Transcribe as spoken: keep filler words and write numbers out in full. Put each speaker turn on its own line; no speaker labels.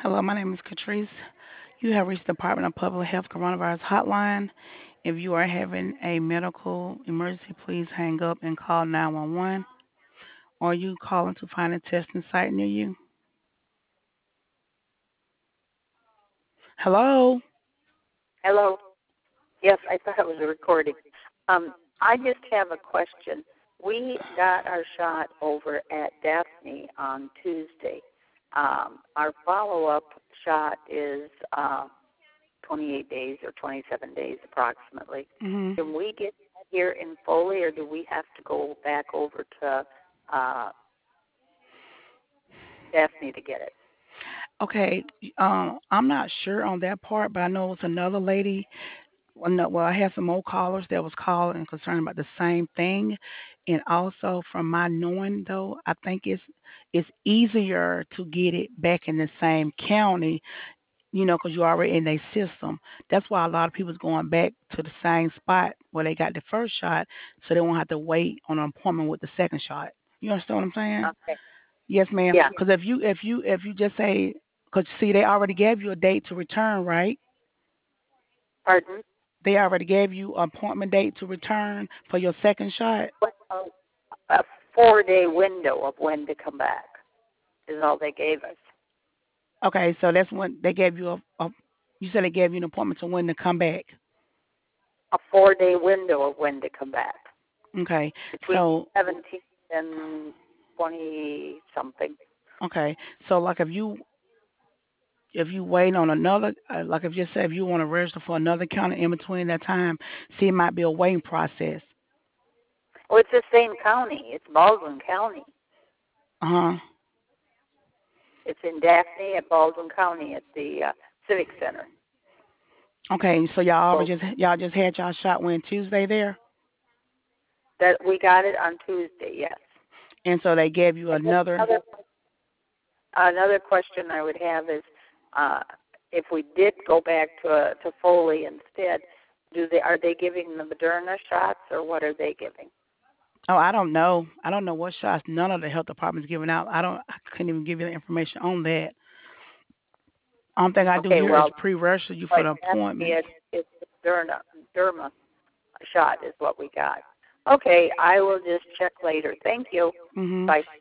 Hello, my name is Catrice. You have reached the Department of Public Health Coronavirus Hotline. If you are having a medical emergency, please hang up and call nine one one, or you calling to find a testing site near you. Hello?
Hello. Yes, I thought it was a recording. Um, I just have a question. We got our shot over at Daphne on Tuesday. Um, our follow-up shot is uh, twenty-eight days or twenty-seven days approximately.
hmm
Can we get that here in Foley, or do we have to go back over to uh, Daphne to get it?
Okay, um, I'm not sure on that part, but I know it's another lady. Well, no, well, I had some more callers that was calling and concerned about the same thing, and also from my knowing though, I think it's it's easier to get it back in the same county, you know, because you're already in their system. That's why a lot of people's going back to the same spot where they got the first shot, so they won't have to wait on an appointment with the second shot. You understand what I'm saying?
Okay.
Yes, ma'am.
Yeah.
Because if you if you if you just say, because see, they already gave you a date to return, right?
Pardon?
They already gave you an appointment date to return for your second shot.
What, uh, a four-day window of when to come back is all they gave us.
Okay, so that's when they gave you a, a you said they gave you an appointment to when to come back.
A four-day window of when to come back,
Okay,
between
so
seventeenth and twenty-something.
okay, so like if you if you wait on another, uh, like if you said if you want to register for another county in between that time, see it might be a waiting process.
Well, it's the same county. It's Baldwin County.
Uh huh.
It's in Daphne at Baldwin County at the uh, Civic Center.
Okay, so y'all
Well,
already just y'all just had y'all shot when Tuesday there,
that we got it on Tuesday, yes.
and so they gave you
I guess
another.
another, another question I would have is, uh, if we did go back to uh, to Foley instead, do they are they giving the Moderna shots or what are they giving?
Oh, I don't know. I don't know what shots none of the health departments giving out. I don't. I couldn't even give you the information on that. Only thing I do
Okay,
here is
well,
pre-register you for
like
the
Daphne,
appointment.
it's, it's the Derma, Derma shot is what we got. Okay, I will just check later. Thank you.
Mhm.
Bye.